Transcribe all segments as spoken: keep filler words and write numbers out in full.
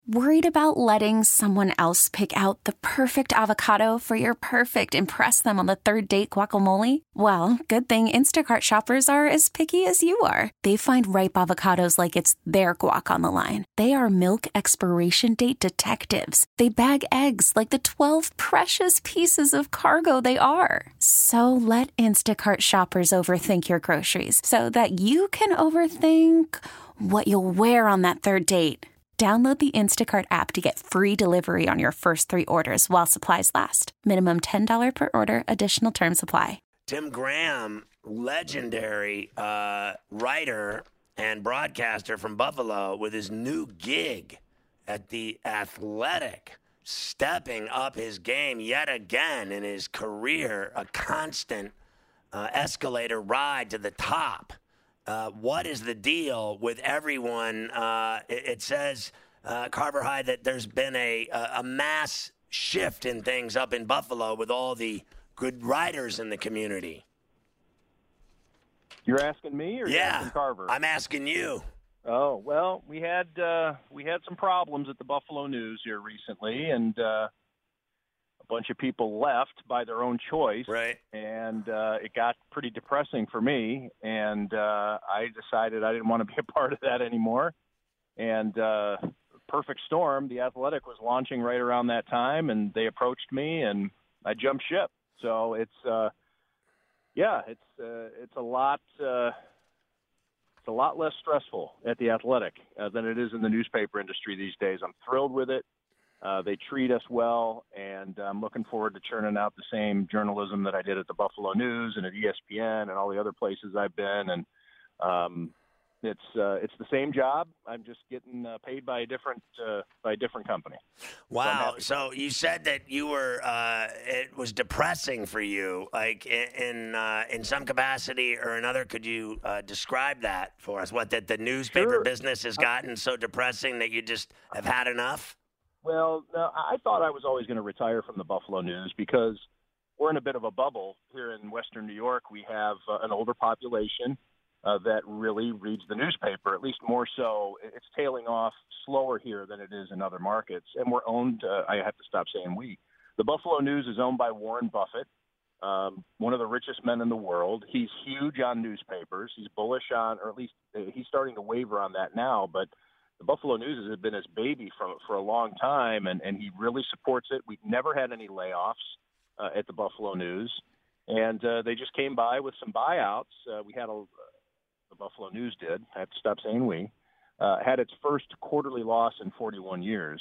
Worried about letting someone else pick out the perfect avocado for your perfect impress them on the third date guacamole? Well, good thing Instacart shoppers are as picky as you are. They find ripe avocados like it's their guac on the line. They are milk expiration date detectives. They bag eggs like the twelve precious pieces of cargo they are. So let Instacart shoppers overthink your groceries so that you can overthink what you'll wear on that third date. Download the Instacart app to get free delivery on your first three orders while supplies last. Minimum ten dollars per order. Additional terms apply. Tim Graham, legendary uh, writer and broadcaster from Buffalo, with his new gig at The Athletic, stepping up his game yet again in his career, a constant uh, escalator ride to the top. Uh, what is the deal with everyone? Uh, it, it says, uh, Carver High, that there's been a, a mass shift in things up in Buffalo with all the good writers in the community. You're asking me or yeah, you're asking Carver? I'm asking you. Oh, well, we had uh, we had some problems at the Buffalo News here recently, and uh, a bunch of people left by their own choice. Right. And uh, it got pretty depressing for me, and uh, I decided I didn't want to be a part of that anymore. And uh, perfect storm, The Athletic was launching right around that time, and they approached me, and I jumped ship. So it's, uh, yeah, it's uh, it's a lot uh, it's a lot less stressful at The Athletic uh, than it is in the newspaper industry these days. I'm thrilled with it. Uh, they treat us well, and I'm looking forward to churning out the same journalism that I did at the Buffalo News and at E S P N and all the other places I've been. And um, it's uh, it's the same job. I'm just getting uh, paid by a different uh, by a different company. Wow. So, so you said that you were uh, it was depressing for you, like in in, uh, in some capacity or another. Could you uh, describe that for us? What, that the newspaper Sure. business has gotten so depressing that you just have had enough? Well, no, I thought I was always going to retire from the Buffalo News because we're in a bit of a bubble here in Western New York. We have uh, an older population uh, that really reads the newspaper, at least more so. It's tailing off slower here than it is in other markets. And we're owned, uh, I have to stop saying we. The Buffalo News is owned by Warren Buffett, um, one of the richest men in the world. He's huge on newspapers. He's bullish on, or at least uh, he's starting to waver on that now, but the Buffalo News has been his baby for, for a long time, and, and he really supports it. We've never had any layoffs uh, at the Buffalo News, and uh, they just came by with some buyouts. Uh, we had a, uh, the Buffalo News did, I have to stop saying we, uh, had its first quarterly loss in forty-one years,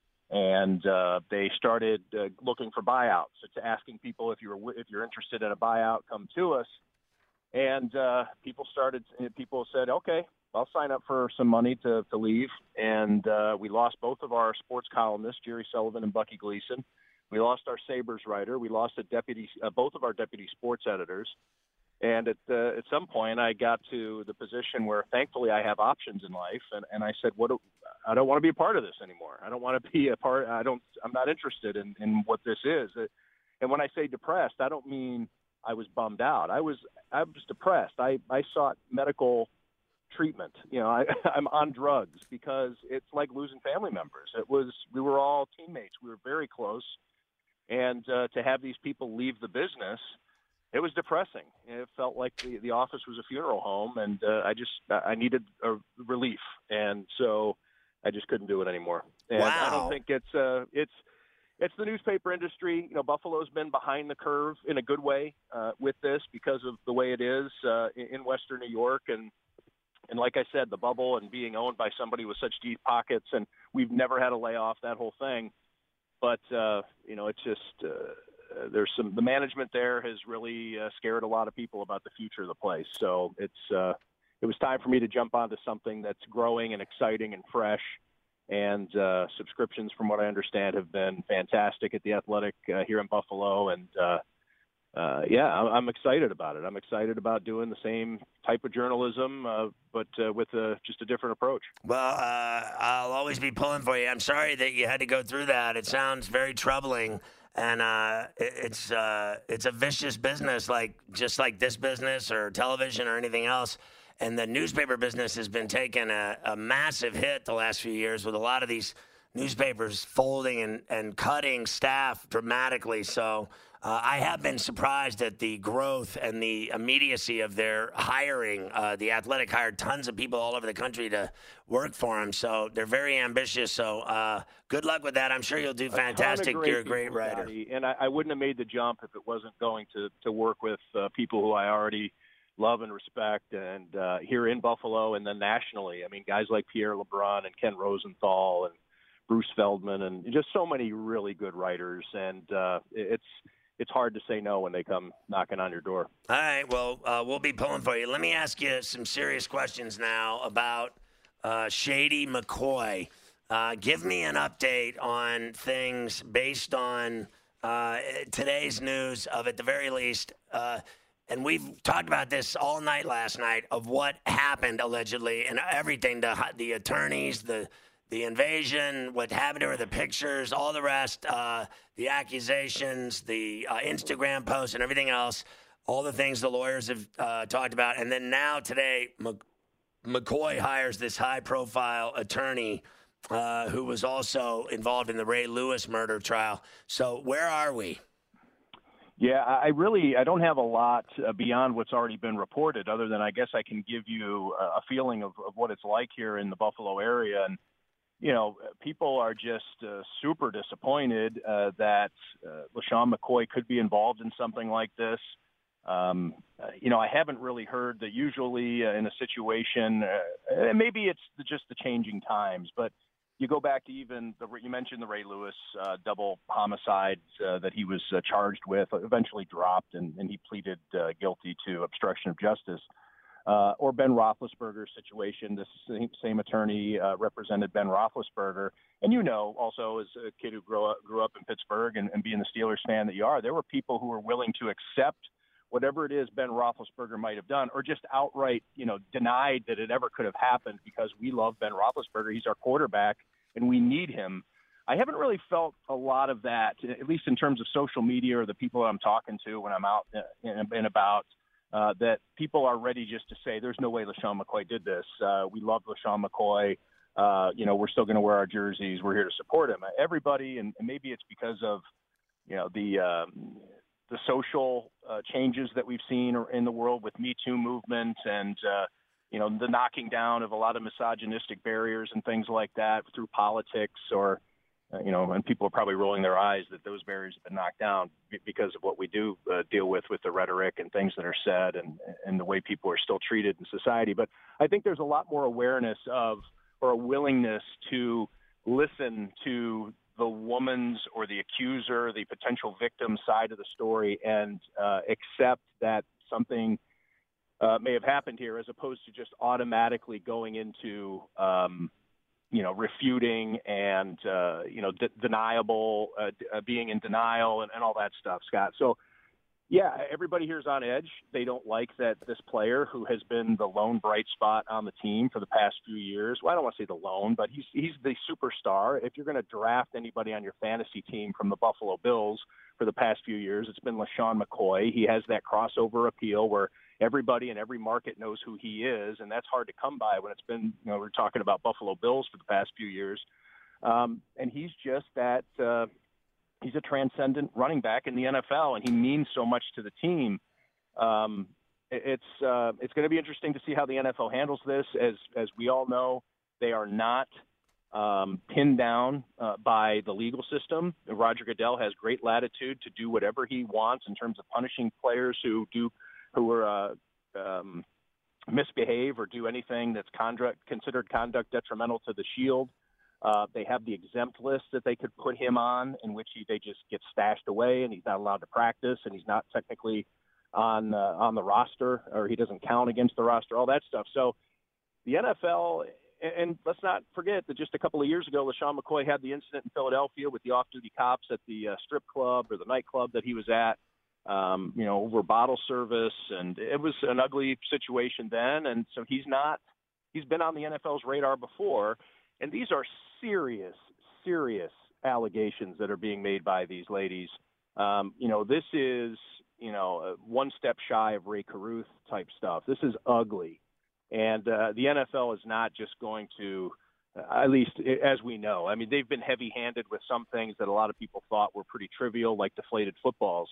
and uh, they started uh, looking for buyouts. It's asking people, if you're if you're interested in a buyout, come to us. And uh, people started. People said, okay, I'll sign up for some money to, to leave. And uh, we lost both of our sports columnists, Jerry Sullivan and Bucky Gleason. We lost our Sabres writer. We lost a deputy, uh, both of our deputy sports editors. And at uh, at some point, I got to the position where, thankfully, I have options in life. And, and I said, "What? Do, I don't want to be a part of this anymore. I don't want to be a part. I don't. I'm not interested in, in what this is." And when I say depressed, I don't mean I was bummed out. I was I was depressed. I, I sought medical treatment. You know, I, I'm on drugs because it's like losing family members. It was we were all teammates. We were very close, and uh, to have these people leave the business, it was depressing. It felt like the, the office was a funeral home, and uh, I just I needed a relief, and so I just couldn't do it anymore. And wow. I don't think it's uh, it's. It's the newspaper industry. You know, Buffalo's been behind the curve in a good way uh, with this because of the way it is uh, in Western New York. And, and like I said, the bubble and being owned by somebody with such deep pockets, and we've never had a layoff, that whole thing. But, uh, you know, it's just uh, there's some – the management there has really uh, scared a lot of people about the future of the place. So it's uh, it was time for me to jump onto something that's growing and exciting and fresh. And uh, subscriptions, from what I understand, have been fantastic at The Athletic uh, here in Buffalo. And, uh, uh, yeah, I'm excited about it. I'm excited about doing the same type of journalism, uh, but uh, with a, just a different approach. Well, uh, I'll always be pulling for you. I'm sorry that you had to go through that. It sounds very troubling. And uh, it, it's uh, it's a vicious business, like just like this business or television or anything else. And the newspaper business has been taking a, a massive hit the last few years with a lot of these newspapers folding and, and cutting staff dramatically. So uh, I have been surprised at the growth and the immediacy of their hiring. Uh, the Athletic hired tons of people all over the country to work for them. So they're very ambitious. So uh, good luck with that. I'm sure you'll do fantastic. A You're a great writer. Scotty, and I, I wouldn't have made the jump if it wasn't going to, to work with uh, people who I already love and respect, and uh, here in Buffalo and then nationally. I mean, guys like Pierre LeBrun and Ken Rosenthal and Bruce Feldman and just so many really good writers. And uh, it's it's hard to say no when they come knocking on your door. All right, well, uh, we'll be pulling for you. Let me ask you some serious questions now about uh, Shady McCoy. Uh, give me an update on things based on uh, today's news of, at the very least, uh, and we've talked about this all night last night, of what happened allegedly and everything, the, the attorneys, the the invasion, what happened to her, the pictures, all the rest, uh, the accusations, the uh, Instagram posts and everything else, all the things the lawyers have uh, talked about. And then now today, Mc- McCoy hires this high-profile attorney uh, who was also involved in the Ray Lewis murder trial. So where are we? Yeah, I really I don't have a lot uh, beyond what's already been reported, other than I guess I can give you a, a feeling of, of what it's like here in the Buffalo area. And, you know, people are just uh, super disappointed uh, that uh, LaShawn McCoy could be involved in something like this. Um, uh, you know, I haven't really heard that usually uh, in a situation, uh, and maybe it's the, just the changing times, but you go back to even the, you mentioned the Ray Lewis uh, double homicide uh, that he was uh, charged with, eventually dropped, and, and he pleaded uh, guilty to obstruction of justice. Uh, or Ben Roethlisberger's situation. This same, same attorney uh, represented Ben Roethlisberger. And you know, also as a kid who grew up, grew up in Pittsburgh and, and being the Steelers fan that you are, there were people who were willing to accept whatever it is Ben Roethlisberger might have done, or just outright, you know, denied that it ever could have happened because we love Ben Roethlisberger. He's our quarterback, and we need him. I haven't really felt a lot of that, at least in terms of social media or the people I'm talking to when I'm out and, and about, uh, that people are ready just to say, there's no way LaShawn McCoy did this. Uh, we love LaShawn McCoy. Uh, you know, we're still going to wear our jerseys. We're here to support him. Everybody, and, and maybe it's because of, you know, the um, the social uh, changes that we've seen in the world with Me Too movement and, uh, you know, the knocking down of a lot of misogynistic barriers and things like that through politics, or, uh, you know, and people are probably rolling their eyes that those barriers have been knocked down because of what we do uh, deal with, with the rhetoric and things that are said and, and the way people are still treated in society. But I think there's a lot more awareness of, or a willingness to listen to the woman's or the accuser, the potential victim side of the story, and uh, accept that something uh, may have happened here, as opposed to just automatically going into, um, you know, refuting and, uh, you know, de- deniable, uh, d- uh, being in denial and, and all that stuff, Scott. So, yeah, everybody here is on edge. They don't like that this player, who has been the lone bright spot on the team for the past few years. Well, I don't want to say the lone, but he's he's the superstar. If you're going to draft anybody on your fantasy team from the Buffalo Bills for the past few years, it's been LaShawn McCoy. He has that crossover appeal where everybody in every market knows who he is, and that's hard to come by when it's been, you know, we're talking about Buffalo Bills for the past few years. Um, and he's just that uh, – he's a transcendent running back in the N F L, and he means so much to the team. Um, it's uh, it's going to be interesting to see how the N F L handles this. As as we all know, they are not um, pinned down uh, by the legal system. Roger Goodell has great latitude to do whatever he wants in terms of punishing players who do who are uh, um, misbehave or do anything that's conduct considered conduct detrimental to the Shield. Uh, they have the exempt list that they could put him on, in which he, they just get stashed away and he's not allowed to practice and he's not technically on uh, on the roster, or he doesn't count against the roster, all that stuff. So the N F L, and, and let's not forget that just a couple of years ago, LaShawn McCoy had the incident in Philadelphia with the off-duty cops at the uh, strip club or the nightclub that he was at, um, you know, over bottle service. And it was an ugly situation then. And so he's not, he's been on the N F L's radar before. And these are serious, serious allegations that are being made by these ladies. Um, you know, this is, you know, one step shy of Ray Caruth type stuff. This is ugly. And uh, the N F L is not just going to at least as we know. I mean, they've been heavy-handed with some things that a lot of people thought were pretty trivial, like deflated footballs.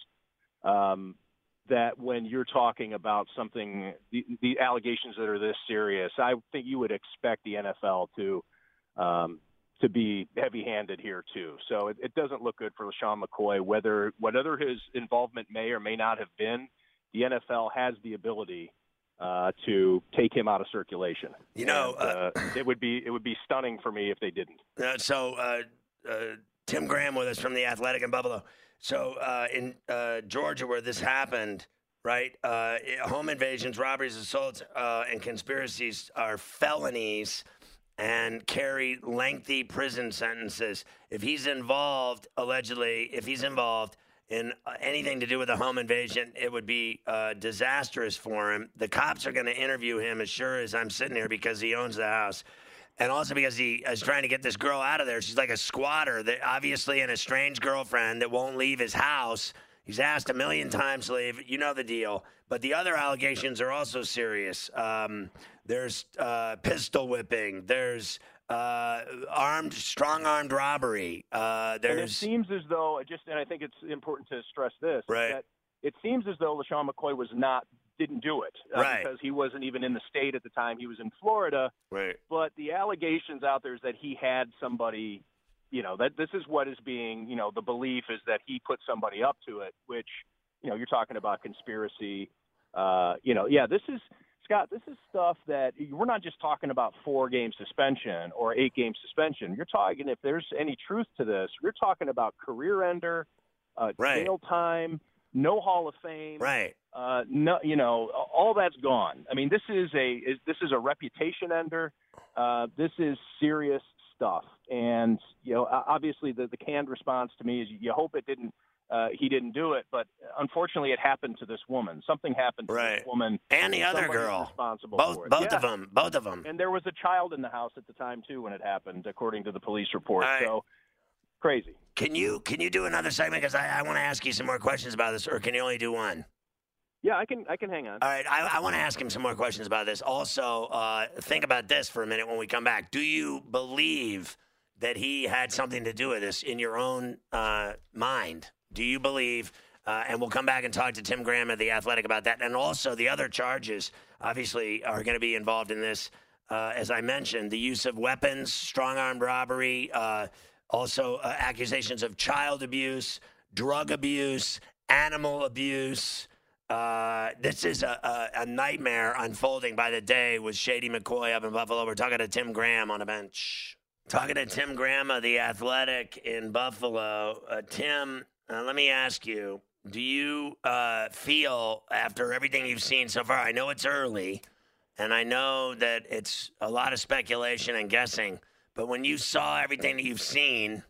Um, that when you're talking about something, the, the allegations that are this serious, I think you would expect the N F L to um, to be heavy-handed here too. So it, it doesn't look good for LeSean McCoy. Whether whatever his involvement may or may not have been, the N F L has the ability uh, to take him out of circulation. You know, and, uh, uh, it would be it would be stunning for me if they didn't. Uh, so uh, uh, Tim Graham with us from the Athletic in Buffalo. So uh, in uh, Georgia, where this happened, right? Uh, home invasions, robberies, assaults, uh, and conspiracies are felonies and carry lengthy prison sentences. If he's involved, allegedly, if he's involved in uh, anything to do with a home invasion, it would be uh, disastrous for him. The cops are going to interview him as sure as I'm sitting here because he owns the house. And also because he is trying to get this girl out of there. She's like a squatter, that obviously an estranged girlfriend that won't leave his house. He's asked a million times to leave. You know the deal. But the other allegations are also serious. Um, there's uh, pistol whipping. There's uh, armed, strong-armed robbery. Uh, there's. And it seems as though, just, and I think it's important to stress this, right. that it seems as though LeSean McCoy was not, didn't do it uh, right. because he wasn't even in the state at the time. He was in Florida. Right. But the allegations out there is that he had somebody, you know, that this is what is being, you know, the belief is that he put somebody up to it, which, you know, you're talking about conspiracy. Uh, you know, yeah, this is, Scott, this is stuff that we're not just talking about four-game suspension or eight-game suspension. You're talking, if there's any truth to this, you're talking about career ender, uh, right. jail time, no Hall of Fame. Right. Uh, no, you know, all that's gone. I mean, this is a is, this is a reputation ender. Uh, this is serious stuff. And you know, obviously, the, the canned response to me is you hope it didn't. Uh, he didn't do it, but unfortunately, it happened to this woman. Something happened to right. this woman and the other Somebody's girl. Responsible both for it. both yeah. of them. Both of them. And there was a child in the house at the time too when it happened, according to the police report. Right. So crazy. Can you can you do another segment because I, I want to ask you some more questions about this, or can you only do one? Yeah, I can I can hang on. All right, I, I want to ask him some more questions about this. Also, uh, think about this for a minute when we come back. Do you believe that he had something to do with this in your own uh, mind? Do you believe, uh, and we'll come back and talk to Tim Graham at The Athletic about that, and also the other charges, obviously, are going to be involved in this. Uh, as I mentioned, the use of weapons, strong-armed robbery, uh, also uh, accusations of child abuse, drug abuse, animal abuse. Uh, this is a, a, a nightmare unfolding by the day with Shady McCoy up in Buffalo. We're talking to Tim Graham on a bench. Talking to Tim Graham of The Athletic in Buffalo. Uh, Tim, uh, let me ask you, do you uh, feel, after everything you've seen so far, I know it's early, and I know that it's a lot of speculation and guessing, but when you saw everything that you've seen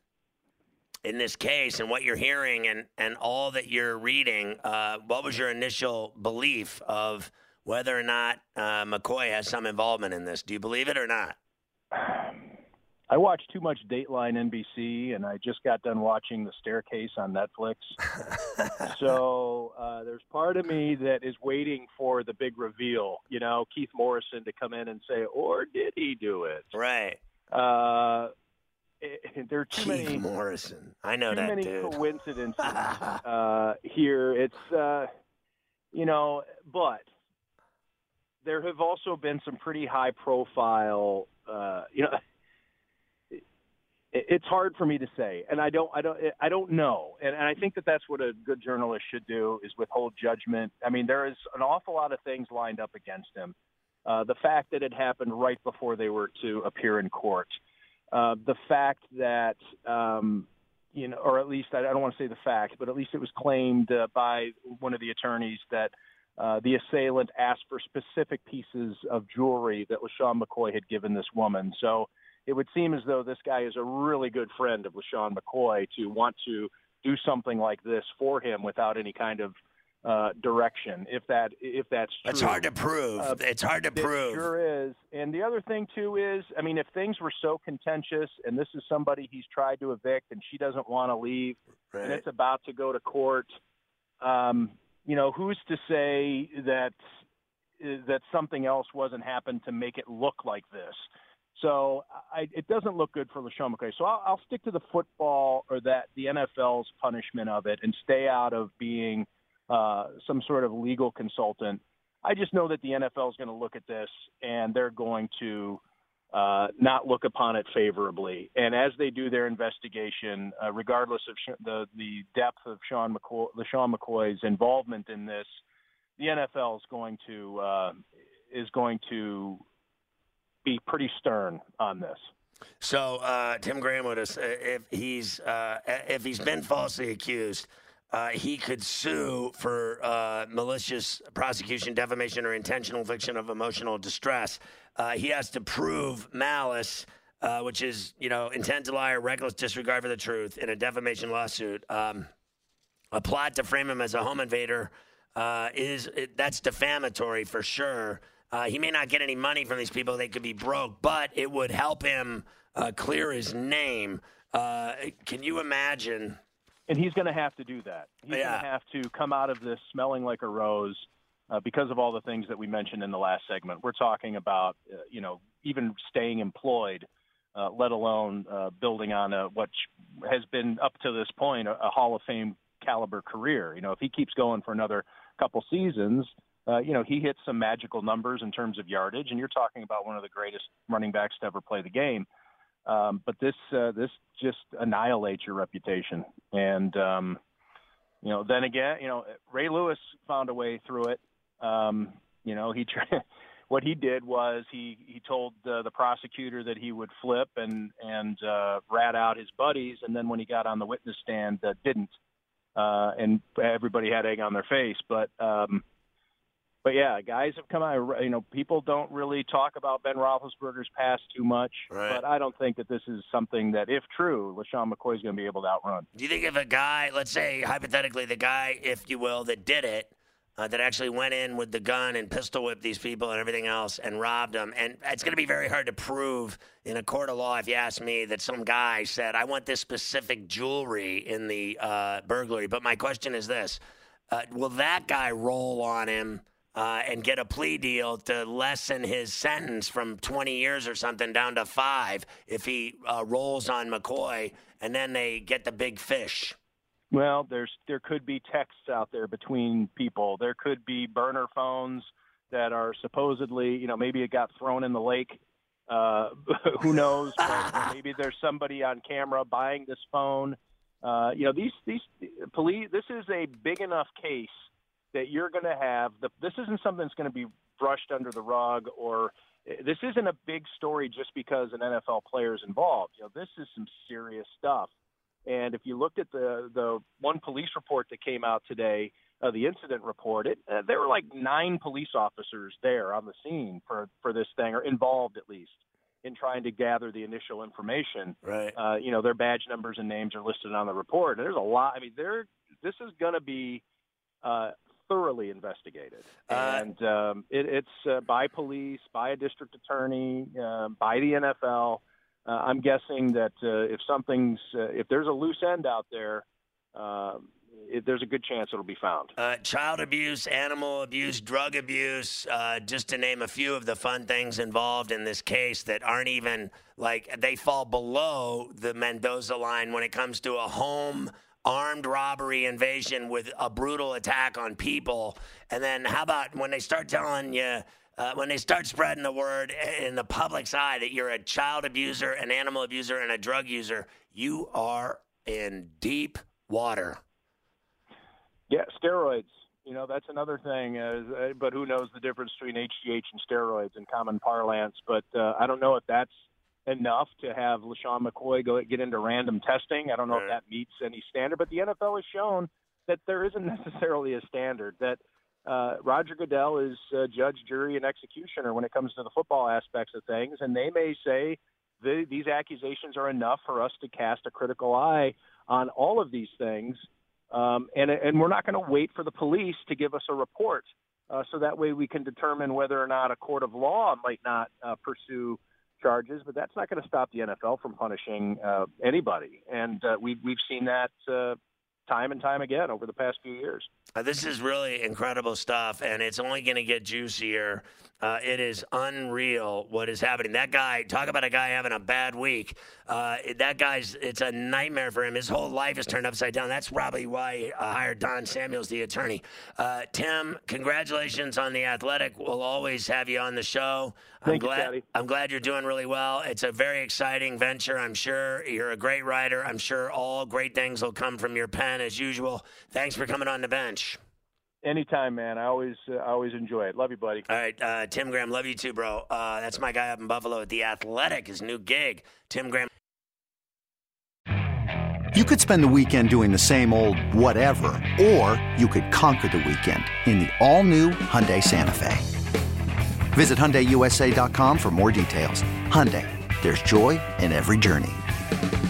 in this case and what you're hearing and, and all that you're reading, uh, what was your initial belief of whether or not uh, McCoy has some involvement in this? Do you believe it or not? I watch too much Dateline N B C, and I just got done watching The Staircase on Netflix. so uh, there's part of me that is waiting for the big reveal, you know, Keith Morrison to come in and say, or did he do it? Right. Uh, it, there are too Keith many Morrison. I know too that many dude. coincidences uh, here. It's, uh, you know, but there have also been some pretty high-profile, uh, you know, it's hard for me to say, and I don't, I don't, I don't know, and, and I think that that's what a good journalist should do is withhold judgment. I mean, there is an awful lot of things lined up against him. Uh, the fact that it happened right before they were to appear in court, uh, the fact that, um, you know, or at least I don't want to say the fact, but at least it was claimed uh, by one of the attorneys that uh, the assailant asked for specific pieces of jewelry that LeSean McCoy had given this woman. So it would seem as though this guy is a really good friend of LeSean McCoy to want to do something like this for him without any kind of uh, direction. If that, if that's true, it's hard to prove. Uh, it's hard to it prove. Sure is. And the other thing too is, I mean, if things were so contentious, and this is somebody he's tried to evict, and she doesn't want to leave, right. and it's about to go to court, um, you know, who's to say that that something else wasn't happened to make it look like this? So I, it doesn't look good for LeSean McCoy. So I'll, I'll stick to the football or that the N F L's punishment of it and stay out of being uh, some sort of legal consultant. I just know that the N F L is going to look at this and they're going to uh, not look upon it favorably. And as they do their investigation, uh, regardless of sh- the the depth of Sean McCoy, LeSean McCoy's involvement in this, the N F L is going to uh, is going to be pretty stern on this. So uh, Tim Graham would have, if he's uh, if he's been falsely accused, uh, he could sue for uh, malicious prosecution, defamation, or intentional infliction of emotional distress. Uh, he has to prove malice, uh, which is you know intent to lie or reckless disregard for the truth in a defamation lawsuit. Um, a plot to frame him as a home invader uh, is it, that's defamatory for sure. Uh, he may not get any money from these people. They could be broke, but it would help him uh, clear his name. Uh, can you imagine? And he's going to have to do that. He's Yeah. going to have to come out of this smelling like a rose uh, because of all the things that we mentioned in the last segment. We're talking about, uh, you know, even staying employed, uh, let alone uh, building on a, what has been up to this point a, a Hall of Fame caliber career. You know, if he keeps going for another couple seasons, Uh, you know, he hits some magical numbers in terms of yardage, and you're talking about one of the greatest running backs to ever play the game. Um, but this uh, this just annihilates your reputation. And, um, you know, then again, you know, Ray Lewis found a way through it. Um, you know, he what he did was he, he told uh, the prosecutor that he would flip and, and uh, rat out his buddies, and then when he got on the witness stand, uh, didn't. Uh, and everybody had egg on their face. But um, – But, yeah, guys have come out. You know, people don't really talk about Ben Roethlisberger's past too much. Right. But I don't think that this is something that, if true, LeSean McCoy is going to be able to outrun. Do you think if a guy, let's say hypothetically, the guy, if you will, that did it, uh, that actually went in with the gun and pistol whipped these people and everything else and robbed them, and it's going to be very hard to prove in a court of law, if you ask me, that some guy said, I want this specific jewelry in the uh, burglary. But my question is this. Uh, will that guy roll on him Uh, and get a plea deal to lessen his sentence from twenty years or something down to five if he uh, rolls on McCoy, and then they get the big fish? Well, there's there could be texts out there between people. There could be burner phones that are supposedly, you know, maybe it got thrown in the lake. Uh, who knows? But maybe there's somebody on camera buying this phone. Uh, you know, these these police. This is a big enough case that you're going to have the, this isn't something that's going to be brushed under the rug, or this isn't a big story just because an N F L player is involved. You know, this is some serious stuff. And if you looked at the, the one police report that came out today, uh, the incident report, it, uh, there were like nine police officers there on the scene for, for this thing, or involved at least in trying to gather the initial information. Right. Uh, you know, their badge numbers and names are listed on the report. And there's a lot. I mean, there, this is going to be, uh, thoroughly investigated, Uh, and um, it, it's uh, by police, by a district attorney, uh, by the N F L. Uh, I'm guessing that uh, if something's, uh, if there's a loose end out there, uh, it, there's a good chance it'll be found. Uh, child abuse, animal abuse, drug abuse, uh, just to name a few of the fun things involved in this case that aren't even, like, they fall below the Mendoza line when it comes to a home armed robbery invasion with a brutal attack on people. And then how about when they start telling you, uh, when they start spreading the word in the public's eye that you're a child abuser, an animal abuser, and a drug user, you are in deep water. Yeah, steroids. You know, that's another thing. Uh, but who knows the difference between H G H and steroids in common parlance. But uh, I don't know if that's enough to have LeSean McCoy go get into random testing. I don't know right. if that meets any standard, but the N F L has shown that there isn't necessarily a standard, that uh, Roger Goodell is uh, judge, jury, and executioner when it comes to the football aspects of things, and they may say the, these accusations are enough for us to cast a critical eye on all of these things, um, and, and we're not going to wait for the police to give us a report, uh, so that way we can determine whether or not a court of law might not uh, pursue charges, but that's not going to stop the N F L from punishing uh, anybody. And uh, we've, we've seen that uh, time and time again over the past few years. Uh, this is really incredible stuff, and it's only going to get juicier. Uh, it is unreal what is happening. That guy, talk about a guy having a bad week. Uh, that guy's, it's a nightmare for him. His whole life is turned upside down. That's probably why he uh, hired Don Samuels, the attorney. Uh, Tim, congratulations on The Athletic. We'll always have you on the show. I'm Thank glad, you, I'm glad you're doing really well. It's a very exciting venture, I'm sure. You're a great writer. I'm sure all great things will come from your pen as usual. Thanks for coming on the bench. Anytime, man. I always, uh, I always enjoy it. Love you, buddy. All right, uh, Tim Graham, love you too, bro. Uh, that's my guy up in Buffalo at The Athletic, his new gig. Tim Graham. You could spend the weekend doing the same old whatever, or you could conquer the weekend in the all-new Hyundai Santa Fe. Visit Hyundai U S A dot com for more details. Hyundai, there's joy in every journey.